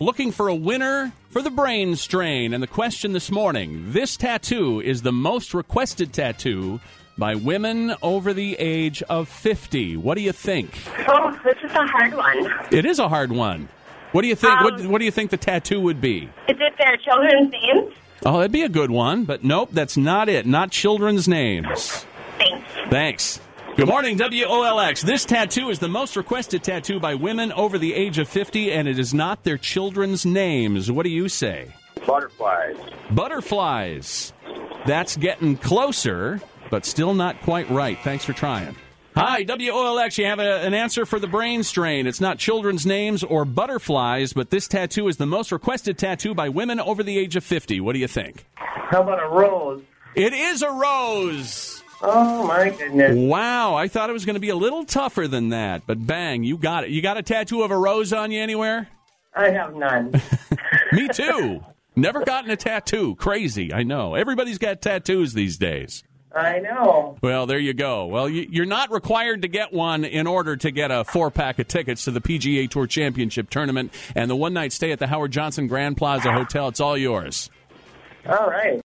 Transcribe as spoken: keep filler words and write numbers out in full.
looking for a winner for the brain strain. And the question this morning, this tattoo is the most requested tattoo by women over the age of fifty. What do you think? Oh, this is a hard one. It is a hard one. What do you think? Um, what, what do you think the tattoo would be? Is it their children's names? Oh, that'd be a good one, but nope, that's not it. Not children's names. Thanks. Thanks. Good morning, W O L X. This tattoo is the most requested tattoo by women over the age of fifty, and it is not their children's names. What do you say? Butterflies. Butterflies. That's getting closer, but still not quite right. Thanks for trying. Hi, W O L X. You have a, an answer for the brain strain. It's not children's names or butterflies, but this tattoo is the most requested tattoo by women over the age of fifty. What do you think? How about a rose? It is a rose. Oh, my goodness. Wow, I thought it was going to be a little tougher than that, but bang, you got it. You got a tattoo of a rose on you anywhere? I have none. Me too. Never gotten a tattoo. Crazy, I know. Everybody's got tattoos these days. I know. Well, there you go. Well, you, you're not required to get one in order to get a four-pack of tickets to the P G A Tour Championship Tournament and the one-night stay at the Howard Johnson Grand Plaza Hotel. It's all yours. All right.